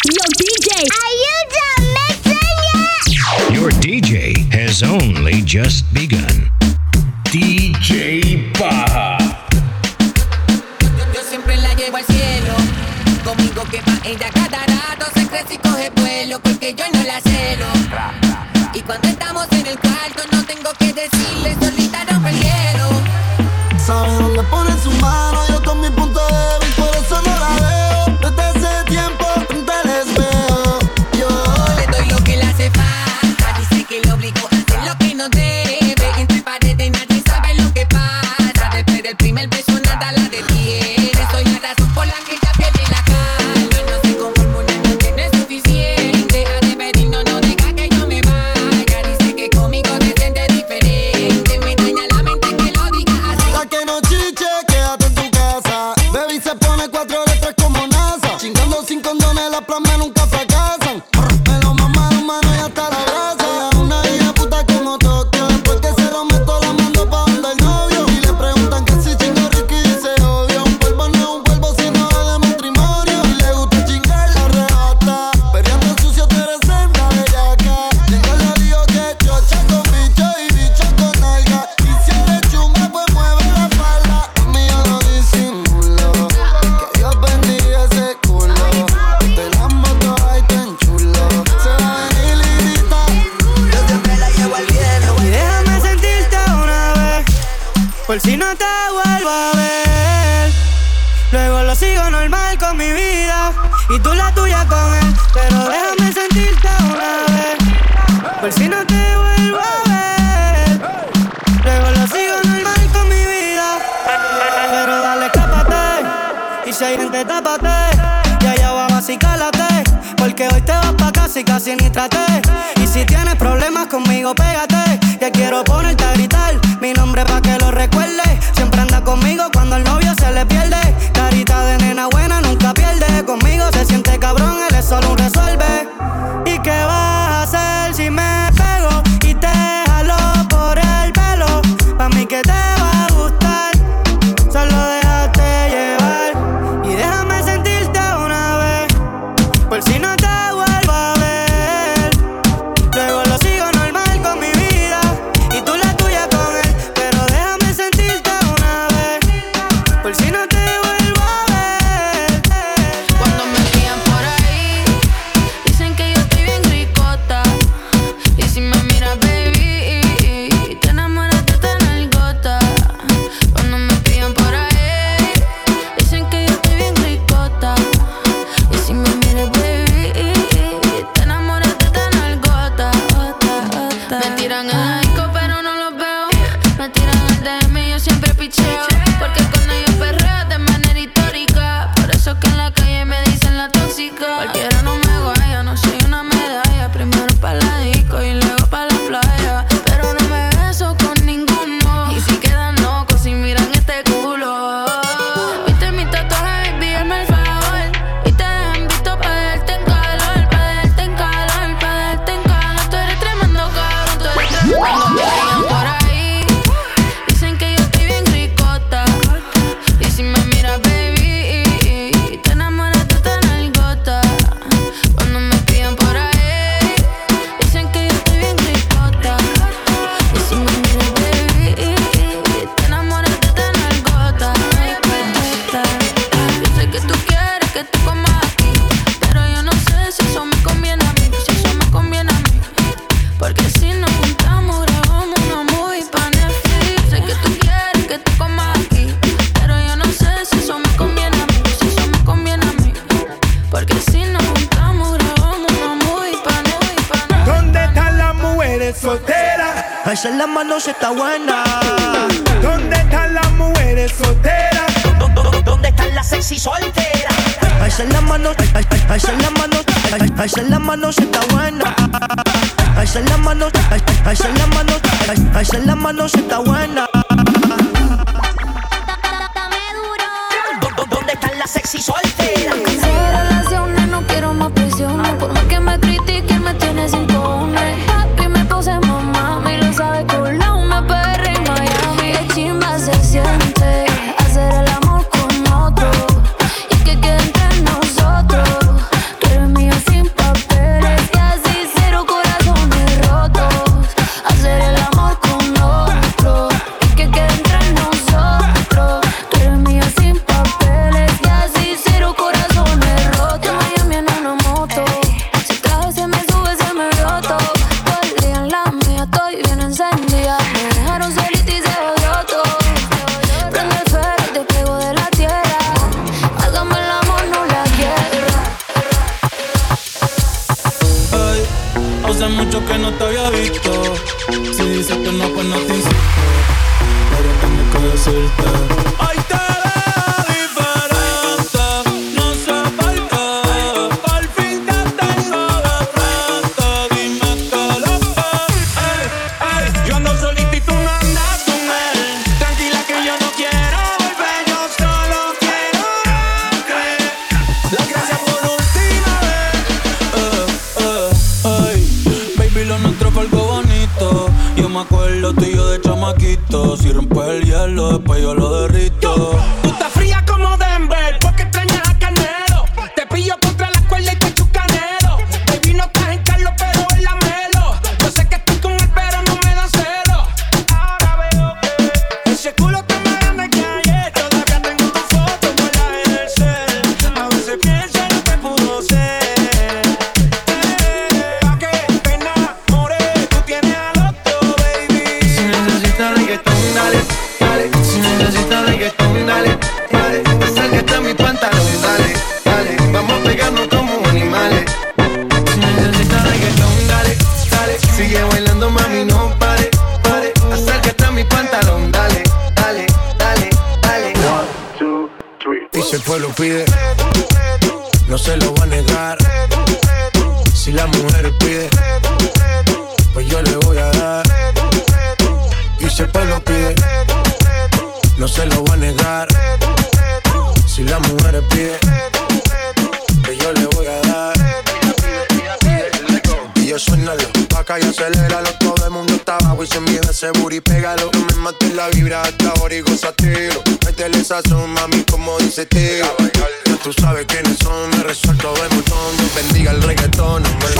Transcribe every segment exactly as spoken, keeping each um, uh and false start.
Yo, D J, are you done mixing yet? Your D J has only just begun. D J Baja. Yo siempre la llevo al cielo. Conmigo que pa' ella cada rato se crece y coge vuelo, porque yo no la celo. Y cuando estamos en el cuarto no tengo que decirle, solita rompe el hielo. Sabe dónde pone su mano, yo con mi punto débil, por eso no la veo. Desde ese tiempo te les veo. Yo le doy lo que le hace falta, dice que le obligo a hacer lo que no debe. Entre paredes nadie sabe lo que pasa, después del primer beso nada la detiene. Soy la razón por la que ella pierde la calma. No se conforma, una noche no es suficiente. A repetir no, no deja que yo me vaya. Dice que conmigo se siente diferente. Me daña la mente que lo diga así. pa' que no chiche, quédate en tu casa. Baby se pone cuatro letras como NASA. Chingando sin condones, las planes nunca fracasan. Me lo mama de mano y hasta la brasa. Una hija puta como Tokio. Después que se lo meto, la mando pa' donde el novio. Y le preguntan que si chingo rico y dice obvio. Un polvo no es un polvo sino de matrimonio. Y le gusta chingar la arrebata. Perreando sucio, tú eres senda bellaca. Tengo la lío que chocha con bicho y bicho con nalga. Y si eres chumba, pues mueve la falda. Conmigo no disimulo, que Dios bendiga ese culo. De las motos ahí tan chulo. Se va a venir Lirita. Yo siempre la llevo al cielo. Y déjame sentirte una vez, por si no te vuelvo a ver. Luego lo sigo normal con mi vida y tú la tuya con él. Pero déjame sentirte una vez, por si no te vuelvo a ver. Luego lo sigo normal con mi vida. Pero dale, escápate, y si hay gente, tápate. Y allá va, así cálate, porque hoy te vas pa' casa y casi ni traté. Y si tienes problemas conmigo, pégate, que quiero ponerte a gritar mi nombre pa' que lo recuerde. Siempre anda conmigo cuando el novio se le pierde. Carita de nena buena nunca pierde. Conmigo se siente cabrón, él es solo un resuelve. ¿Y qué vas a hacer si me pego y te jalo por el pelo? Pa' mí que te va a gustar, solo déjate llevar. Y déjame sentirte una vez, por si no te vuelvo a ver. Luego lo sigo normal con mi vida y tú la tuya con él. Pero déjame sentirte una vez, por si no te vuelvo a ver. Cuando me pillan por ahí, dicen que yo estoy bien ricota. Y si me miras, baby, te enamoras de esta nalgota. Cuando me pillan por ahí, dicen que yo estoy bien ricota. Y si me miras, baby, te enamoras de esta nalgota. Me tiran el disco pero no los veo. Me tiran el D M y yo siempre picheo, porque con ellos perreo de manera histórica. Por eso que en la calle me dicen la tóxica. Cualquiera no me guaya, no soy una medalla. Primero pa' la disco y luego pa' la playa. Pero no me beso con ninguno, y si quedan locos y miran este culo. Viste mi tatuaje, baby, hazme el favor. Y te dejan visto pa' dejarte en calor, pa' dejarte en calor, pa' dejarte en calor. Tú eres tremendo cabrón, tú eres tremendo. Cuando me pillan por ahí, dicen que yo estoy bien ricota. Y si me miras, baby, te enamoras de esta nalgota. Cuando me pillan por ahí, dicen que yo estoy bien ricota. Y si me miras, baby, te enamoras de esta nalgota. Yo sé que tú quieres que te comas aquí, pero yo no sé si eso me conviene a mí, si eso me conviene a mí. Porque si nos juntamos, grabamos una movie pa' Netflix. Sé que tú quieres que te comas aquí, pero yo no sé si eso me conviene a mí, si eso me conviene a mí. Porque si nos juntamos, grabamos una movie pa' Netflix, pa' Netflix. ¿Dónde están las mujeres solteras? Alza la mano si está buena. ¿Dónde están las mujeres solteras? ¿Dónde están las sexy solteras? Alza la mano, alza la mano, alza la mano si está buena. Alza la mano, alza la mano, alza la mano si está buena. Dame duro. ¿Dónde están las sexy solteras? Sin relaciones, no quiero más presiones. Por más que me critiquen, me tiene sin cojones. Papi, me puse mamá, me lo sabe colado. Me perre en Miami. Qué chimba se siente hacer el amor con otro, y que quede entre nosotros. Tú eres mío mucho que no te había visto. Si dices que no, pues no te insisto. Pero tengo que decirte. Ay, te veo diferente. No sé por qué. Por fin te tengo de frente. Dime que lo ves. Ey, ey. Yo ando solito y tú no andas con él. Tranquila que yo no quiero volver. Yo solo quiero creer. Las gracias por última vez. Eh, eh, ey. Baby, lo nuestro fue algo bonito. Yo me acuerdo tú y yo de chamaquito. Si rompes el hielo, después yo lo derrito. Tú estás fría como Denver, porque extrañas a Canelo. Te pillo contra la cuerda y te echo canelo. Baby, no estás en Carlos, pero en la Melo. Yo sé que estoy con él, pero no me dan celo. Ahora veo que ese culo está más grande que ayer. Todavía tengo tu foto guardada en el cel. A veces pienso en lo que pudo ser. Eh, pa' que te enamores, tú tienes al otro, baby. Si necesitas reggaetón, dale, dale. Si necesitas reggaetón, dale, dale. Acércate a mi pantalón, dale, dale. Vamos a pegarnos como animales. Si necesitas reggaetón, dale, dale. Sigue bailando, mami, no pare, pare. Acércate a mi pantalón, dale, dale, dale, dale. One, two, three. Y si el pueblo pide, no se lo va a negar. Si la mujer pide, pues yo le voy a dar. Y si el pueblo pide, no se lo va a negar. Si la mujer pide, pues yo le voy a dar. Y yo suénalo, pa' acá y aceléralo. Todo el mundo está abajo y se mide ese booty, pégalo. No me mates la vibra hasta ahora y gózatelo. Métele sazón, mami, como dice tío. Ya tú sabes quiénes son, me resuelto de montón. Dios bendiga el reggaetón, no me lo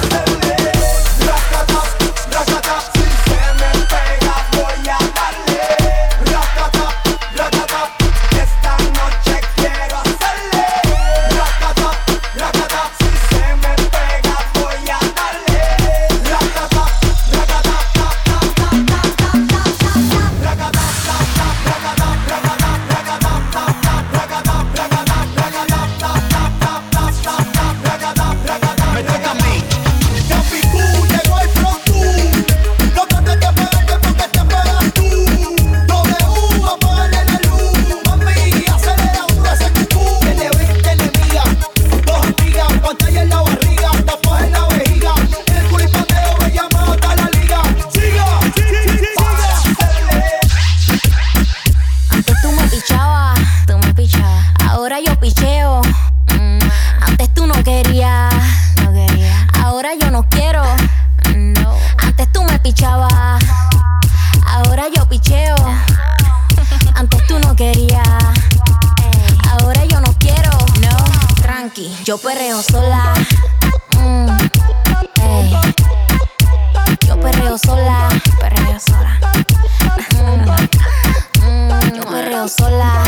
Yo perreo sola. Mm, ey. Yo perreo sola. Perreo sola. Mm, mm, yo perreo sola.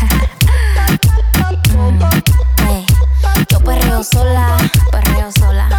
Mm, ey. Yo perreo sola. Perreo sola.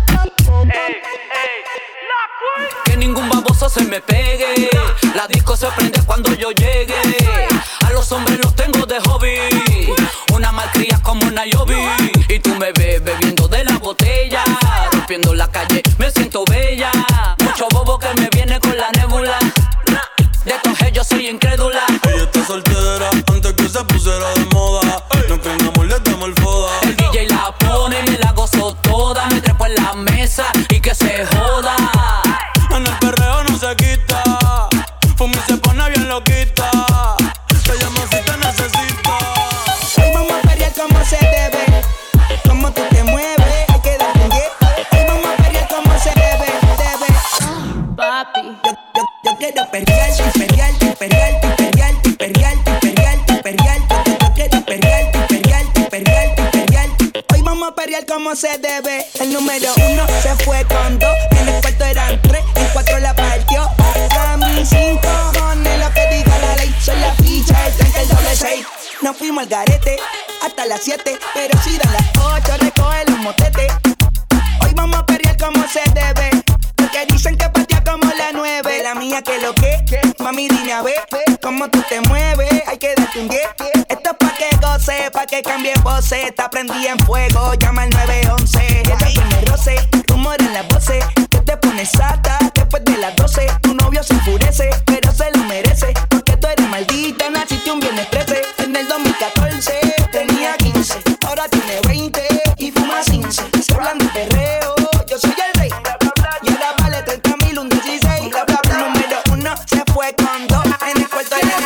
Que ningún baboso se me pegue. La disco se prende cuando yo llegue. A los hombres los tengo de hobby. Una malcria como Nayobi. Y tú me ves bebiendo de la botella. Rompiendo la calle, me siento bella. Mucho bobo que me viene con la nébula. De estos yo soy incrédula. Ella está soltera antes que se pusiera de moda. No que en amor le damos el foda. El D J la pone y me la gozo toda. Me trepo en la mesa y que se joda. En el perreo no se quita. Fumi se pone bien loquita. Te llamo si te necesito. Hoy vamos a pelear como se debe. Como tú te mueves, hay que darte un diez. Hoy vamos a pelear como se debe, debe. Papi. Yo, yo, yo quiero perrear, perrear, perrear, perrear, perrear, perrear, perrear. Yo quiero perrear, perrear, perrear, perrear. Hoy vamos a perrear como se debe. El número uno se fue con dos. En el cuarto eran tres, en cuatro la partió. A mí cinco cojones lo que diga la ley. Soy la ficha, el tranque, el doble seis. Nos fuimos al garete hasta las siete, pero si dan las ocho recoge los motetes. Hoy vamos a perrear como se debe, porque dicen que patea como la nueve. La mía que lo que, mami dime a ver cómo tú te mueves, hay que darte un diez. Esto es pa' que goce, pa' que cambie voces. Está prendida en fuego, llama al nueve once. Ella que me roce, rumor en las voces. Que te pones sata. Después de las doce, tu novio se enfurece, pero se lo merece, porque tú eres maldita, naciste un viernes trece. En el dos mil catorce tenía quince, ahora tiene veinte y fuma cince. Se hablan de perreo, yo soy el rey, y ahora vale treinta mil, un dieciséis. Número uno se fue con dos en el cuarto de la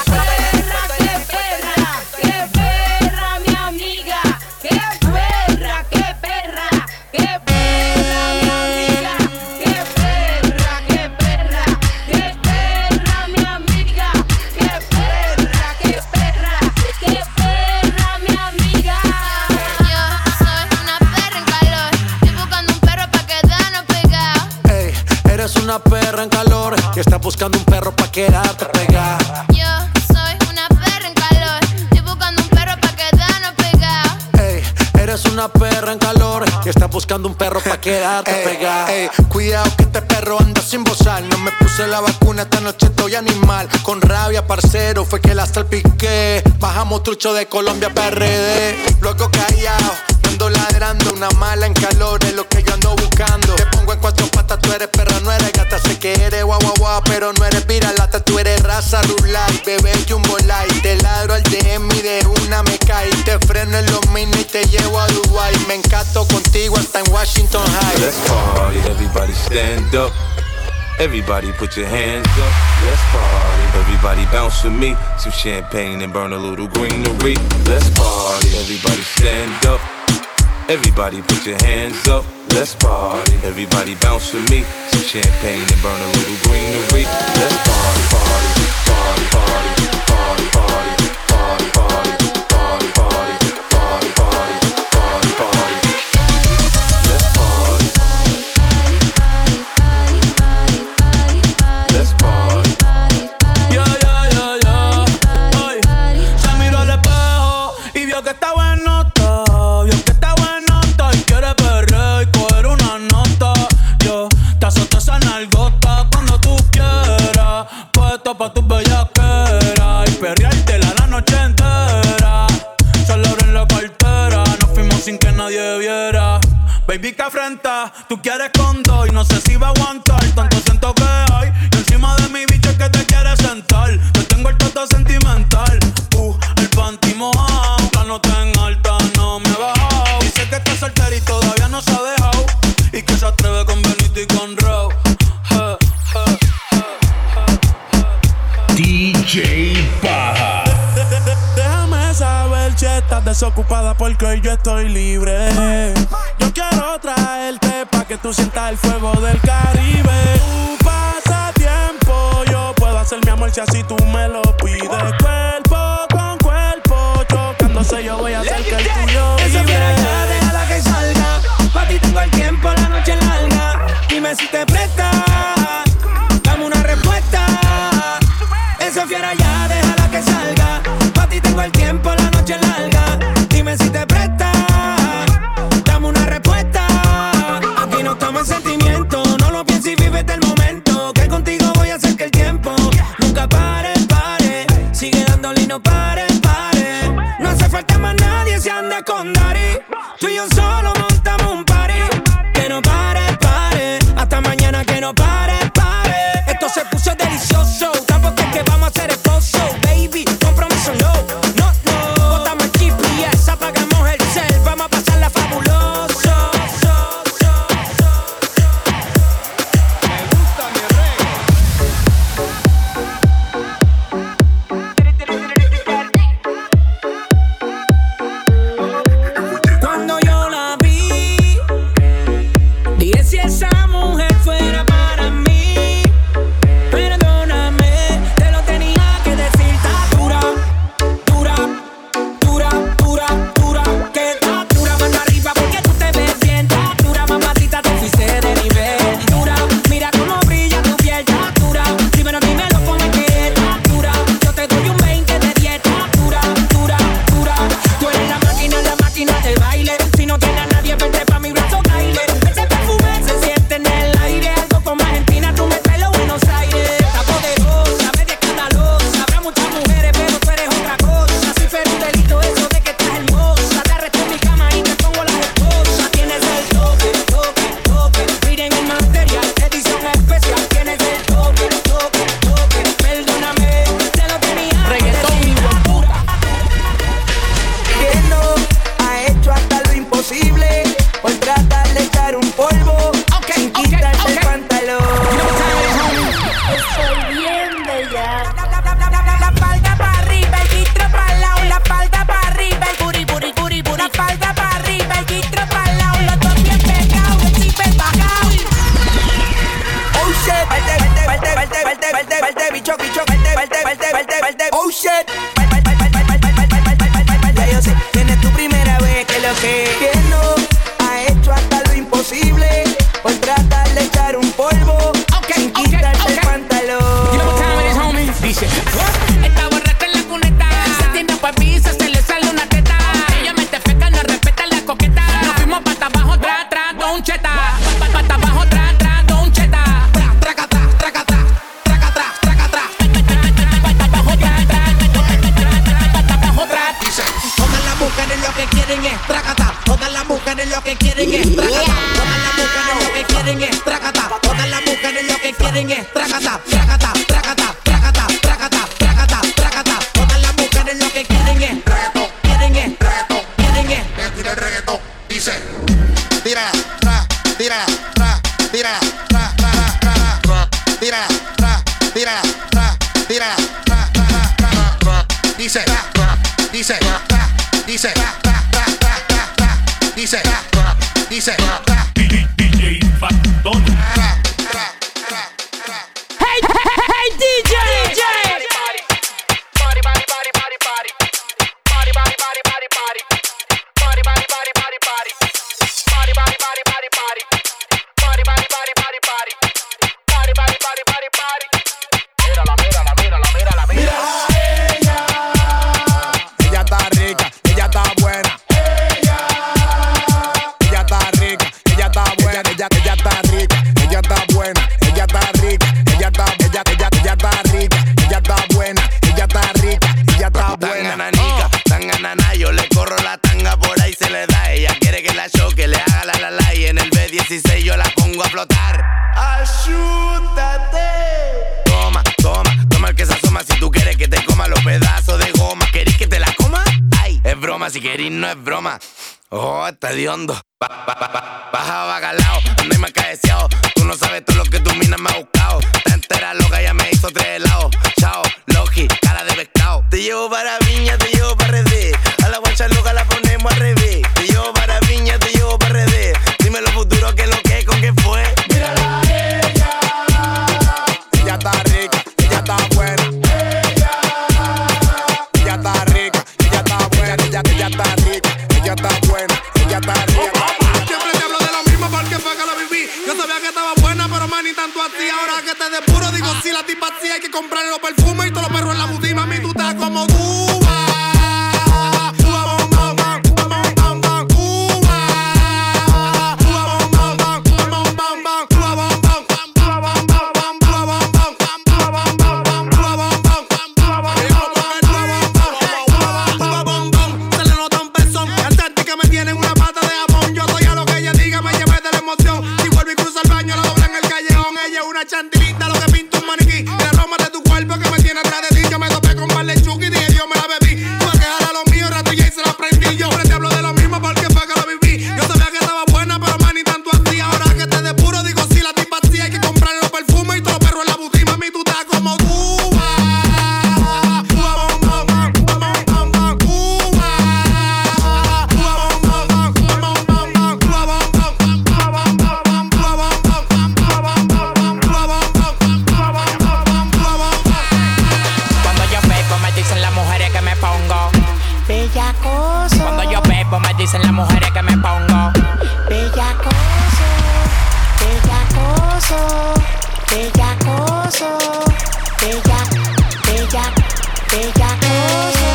una perra en calor que está buscando un perro pa' quedarte pegada. Yo soy una perra en calor, estoy buscando un perro pa' quedarnos pegados. Ey, eres una perra en calor que está buscando un perro pa' quedarte pegada. Ey, cuidado que este perro anda sin bozar. No me puse la vacuna, esta noche estoy animal. Con rabia, parcero, fue que la salpiqué. Bajamos trucho de Colombia P R D. Luego callado, ando ladrando. Una mala en calor es lo que yo ando buscando. Te pongo en cuatro patas, tú eres perra, no eres gata. Sé que eres guau guau guau, pero no eres viralata. Tú eres raza rulay, bebé jumbo light. Te ladro al D M y de una me cae. Te freno en los mini y te llevo a Dubai. Me encanto contigo hasta en Washington High. Let's party, everybody stand up. Everybody put your hands up. Let's party, everybody bounce with me. Some champagne and burn a little greenery. Let's party, everybody stand up. Everybody put your hands up. Let's party, everybody bounce with me. Some champagne and burn a little greenery. Let's party, party, party, party, party, party, party, party, party, party, party, party, party, party. Let's party. Let's party. Yeah, yeah, yeah, yeah. Ay, se miró al espejo y vio que está bueno. Vio que está bueno y quiere perrear y coger una nota. Yo te azoto esa nalgota cuando tú quieras. Puesto pa' tus bellaqueras y perreártela la noche entera. Solo abren la cartera, nos fuimos sin que nadie viera. Baby, que afrenta, tú quieres con dos y no sé si va a aguantar. Tanto siento que hay y encima de mi bicho es que te quieres sentar. Yo tengo el toto sentimental, uh, el panty mojado, la nota en alta no me he bajado. Dice que está soltera y todavía no se ha dejado y que se atreve con Benito y con Raw. Uh, uh, D J Baja. Déjame saber si estás desocupada porque hoy yo estoy libre. Yo quiero traerte pa' que tú sientas el fuego del Caribe. Tu pasatiempo, yo puedo hacer mi amor si así tú me lo pides. Cuerpo con cuerpo, chocándose yo voy a hacer que el tuyo vibre. Esa fiera ya, déjala que salga. Pa' ti tengo el tiempo, la noche larga. Dime si te prestas, dame una respuesta. Esa fiera ya, déjala que salga. Pa' ti tengo el tiempo, la noche larga. Dime si te prestas, dame una respuesta. Aquí no estamos en sentimiento, no lo pienses y vívete el momento. Que contigo voy a hacer que el tiempo nunca pare, pare. Sigue dándole y no pare, pare. No hace falta más nadie si anda con Dari. Tú y yo solo montamos un party. Que no pare, pare. Hasta mañana que no pare, pare. Esto se puso delicioso. Tampoco es que vamos a hacer esposo, baby. Compromiso no, no, no. Botamos el G P S, apagamos el cel. Vamos a pasarla fabuloso. Me gusta mi Cuando yo la vi, falda para arriba, el distro para el lado, los dos bien pegados, el zipper bajado. Oh shit, falte, falte, falte, falte, falte, falte, falte, bicho, bicho, falte, falte, falte, falte, falte, oh shit. Ya yo sé, tienes tu primera vez, que lo que que no ha hecho hasta lo imposible por tratar de echar un polvo sin quitarse el pantalón. You know what time it is, homie? Dice, está borracha en la cuneta, se tiene pa' pizza, se le sale una teta. Ella mete feca, no respeta la coqueta. Nos fuimos pata abajo, tra, tra, don cheta. Pata abajo, tra, tra, don cheta. Traca, tra, traca, tra, traca, tra, traca, tra. Pata abajo, tra, tra, pata abajo, tra. Dice, todas las mujeres lo que quieren es tracata. Todas las mujeres lo que quieren es tracata. Todas las mujeres lo que quieren es tracata. Todas las mujeres lo que quieren es tracata, tracata, tracata, tracata, tracata, tracata, tracata. Todas las mujeres lo que quieren es reggaetón, quieren es reggaetón, quieren es. Tira el reggaetón, dice. Tira, tra, tira, tra, tira, tra, tra, tra, tra, tira, tra, tira, tra, tira, tra, tra, tra, tra, dice, dice, dice, dice, dice, D J Factor. Hey, hey, D J, D J. Party, party, party, party, party. Party, party, party, party, party. Party, party, party, party, party. Party, party, party, party, party. Party, party, party, party, party. Party, party, party, party, party. Mírala, mírala, mírala, mírala, mírala. Ella, ella está rica, ella está buena. Ella, ella está rica, ella está buena, ella, ella está rica, ella está buena, ella está rica, ella está, ella, ella, ella está rica, ella está buena, ella está rica, ella está buena. Tan ananica, tan ananá, yo le corro la tanga por ahí se le da. Ella quiere que la choque, le haga la la la y en el B dieciséis yo la pongo a flotar. Ayúdate. Toma, toma, toma el que se asoma. Si tú quieres que te coma los pedazos de goma, ¿querís que te la coma? Ay, es broma, si querís no es broma. Oh, está de hondo. Ba, ba, ba, ba, baja bacalao, ando y me caeceado. Tú no sabes todo lo que tu mina me ha buscado. Está entera loca, ya me hizo tres helados. Chao, Loki, cara de pescado. Te llevo para Viña, te llevo para Redé. A la guacha loca la ponemos al revés. Te llevo para Viña, te llevo para Redé. Dime lo futuro, que lo que, con qué fue. Mírala a ella. Ella está rica, ella está buena. Ella, ella está rica, ella está buena. Ella, ella está rica, ella está buena. Ella está rica. Siempre te hablo de lo mismo porque fue que lo viví. Yo sabía que estaba buena, pero man, ni tanto así. Ahora que te depuro, digo, si la tipa así hay que comprarle los perfumes y todos los perros en la boutique. Mami, tú estás como tú. Chantilita, lo que pinta un maniquí. El aroma de tu cuerpo que me tiene atrás de ti. Yo me topé con par de chuki y dije Dios me la bebí. Tú a quejar a lo mío, rato y se la prendí. Yo te hablo de lo mismo porque fue que lo viví. Yo sabía que estaba buena, pero man, ni tanto así. Ahora que te depuro, digo si la tipa así hay que comprarle los perfumes y todos los perros en la boutique. Mami, tú estás como tú. Cuando yo bebo me dicen las mujeres que me pongo bellacoso, bellacoso, bellacoso, bella, bella, bellacoso.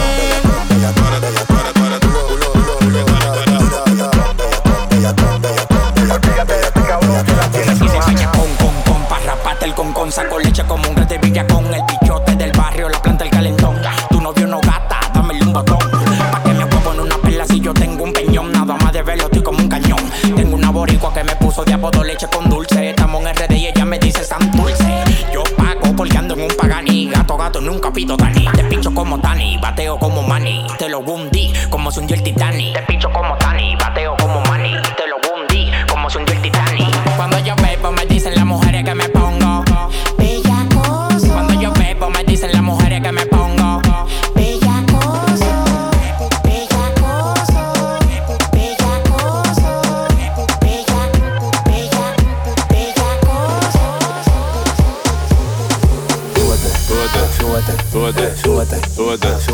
Con, con, con, pa' raparte el con, con, saco leche como un grande villa con el bichote del barrio, la planta el calentón. Tu novio no gata, dámele un botón. Pa' que me huevo en una perla si yo tengo un peñón. Nada más de verlo estoy como un cañón. Tengo una boricua que me puso de apodo leche con dulce. Estamos en R D y ella me dice San Dulce. Yo pago porque ando en un Pagani. Gato, gato, nunca pido Dani. Te pincho como Tani, bateo como Manny. Te lo hundí como se hundió el Titanic. Te pincho como Tani, bateo como Manny. Te lo hundí como se hundió el Titanic. Cuando yo bebo me dicen las mujeres que me pongo bellacoso. Cuando yo bebo me dicen las mujeres que me pongo bellacoso, bellacoso,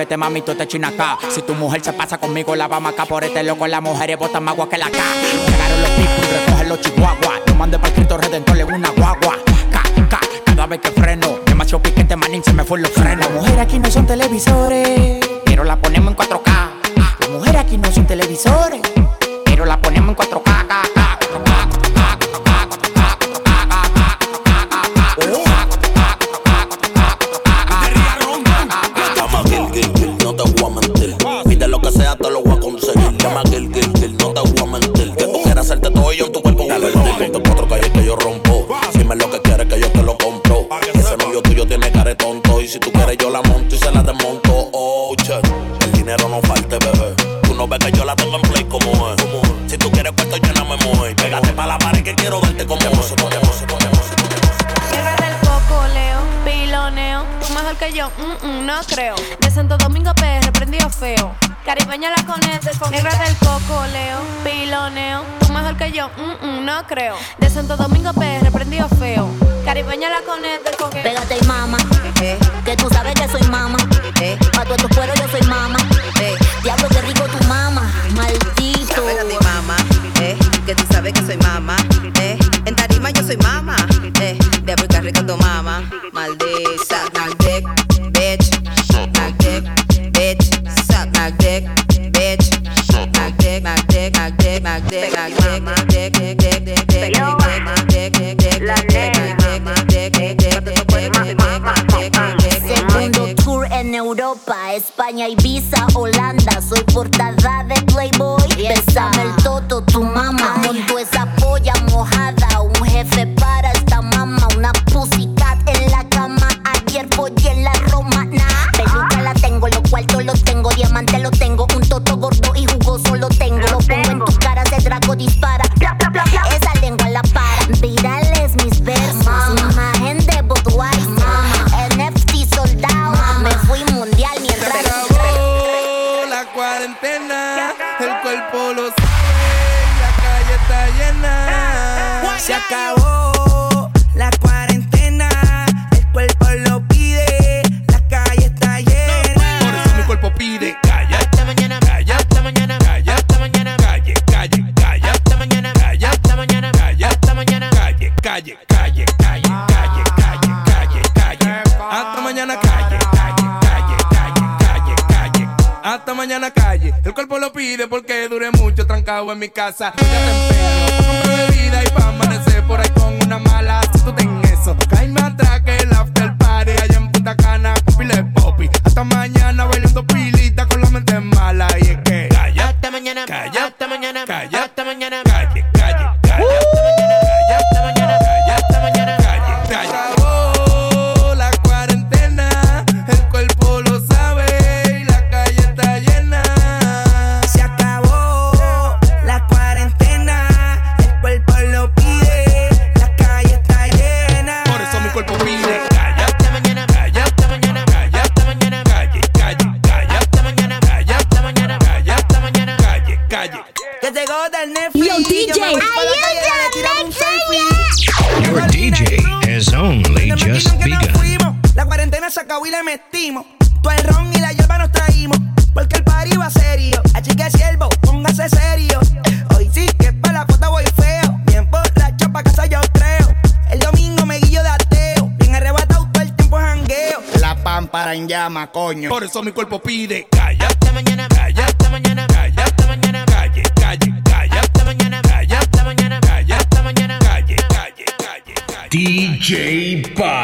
vete mami, tú te chinas acá. Si tu mujer se pasa conmigo, la vamos acá por este loco. Las mujeres botan más agua que la K. Llegaron los picos y recogen los chihuahuas. Yo mandé para el Cristo Redentor en una guagua. K, K, cada vez que freno. Demasiado piquete, manín, se me fue los frenos. Las mujeres aquí no son televisores, pero la ponemos en cuatro K. Las mujeres aquí no son televisores, pero la ponemos en cuatro K. Te lo voy a conseguir, llama Gil, Gil, Gil, no te voy a mentir. Que tú quieras hacerte todo yo en tu cuerpo. Dale, dale, cuatro calles que yo rompo. Dime lo que quieres que yo te lo compro. Ese novio tuyo tiene cara de tonto. Y si tú quieres yo la monto y se la desmonto. Oh, che, el dinero no falte, bebé. Tú no ves que yo la tengo en play como es. Si tú quieres cuarto yo no me muevo. Pégate pa' la pared que quiero darte como es. Tierra del coco, leo, piloneo. Tú mejor que yo, mm, mm, no creo. De Santo Domingo P R, prendido feo. Caribeña la conecte con negra del coco, leo, piloneo. Tú mejor que yo, mm, mm, no creo. De Santo Domingo P R, prendido feo. Caribeña la conecte con. Pégate y mama, eh, que tú sabes que soy mama. Eh, pa' todos tus cueros yo soy mama. Eh, diablo que rico tu mama, maldito. Pégate y mama, eh, que tú sabes que soy mama. Eh, en tarima yo soy mama. Eh, diablo que rico tu mama, maldita. Suck my dick, bitch. Suck my dick, bitch. Suck my dick, bitch. Suck my dick, my dick, my dick, my dick, my dick, my dick, dick, dick, dick, dick, dick, dick, dick, la Segundo tour en Europa, España, Ibiza, Holanda. Soy portada de Playboy. Bésame el toto, tu mamá. Monto esa polla mojada. Un jefe para esta mama. Una pussycat en la cama. Ayer follé en la romana. Peluca la tengo, los cuartos los tengo. Diamante lo tengo. Un toto gordo y jugoso lo tengo. Lo pongo en tu cara, de drago dispara. Esa lengua la para. Virales mis versos. Imagen de Budweiser. N F T soldado. Me fui mundial mientras. Se acabó la cuarentena. El cuerpo lo sabe. La calle está llena. Se acabó la cuarentena. El cuerpo lo pide. La calle está llena. Por eso mi cuerpo pide. Calla hasta mañana. Calla hasta mañana. Calla hasta mañana. Calle, calle, calla hasta mañana. Calla hasta mañana. Calla hasta mañana. Calle, calle, calle, calle, calle, calle, calle, calle. Hasta mañana calle, calle, calle, calle, calle, calle. Hasta mañana calle. El cuerpo lo pide porque duré mucho trancado en mi casa. Ya temprano, compro bebida y pa' amanecer por ahí con una mala. Si tú ten eso, caíme atrás que el after party allá en Punta Cana con pile de popi. Hasta mañana bailando pilita con la mente mala. Y es que calla hasta mañana, calla hasta mañana, calla hasta mañana, calle, calle, calle hasta mañana, calla hasta mañana, calla hasta mañana, calle, calle. Acabó la cuarentena, el cuerpo lo sabe y la calle está llena. Se acabó la cuarentena. El cuerpo lo pide. La calle está llena. Por eso mi cuerpo pide. Calla hasta mañana, calla hasta mañana, calla hasta mañana, calle, calle, calla hasta mañana, calla hasta mañana, calla hasta mañana, calle, calle. Que te goda el Netflix. Yo, D J, Yo me voy pa' la calle, le tiramos un selfie. Your D J has only Nos just metimos que nos begun. fuimos. La cuarentena se acabó y le metimos. Todo el ron y la hierba nos traímos. Porque el party va serio. Así que siervo, póngase serio. Hoy sí que pa' la foto voy feo. Bien borracho pa' casa yo creo. El domingo me guillo de ateo. Bien arrebatado todo el tiempo jangueo. La pámpara en llama, coño. Por eso mi cuerpo pide. Calla hasta mañana, calla hasta mañana, calla hasta mañana, calle, calle, calla hasta mañana, calla hasta mañana, calla hasta mañana, calle, calle, calle, calle. D J Bob.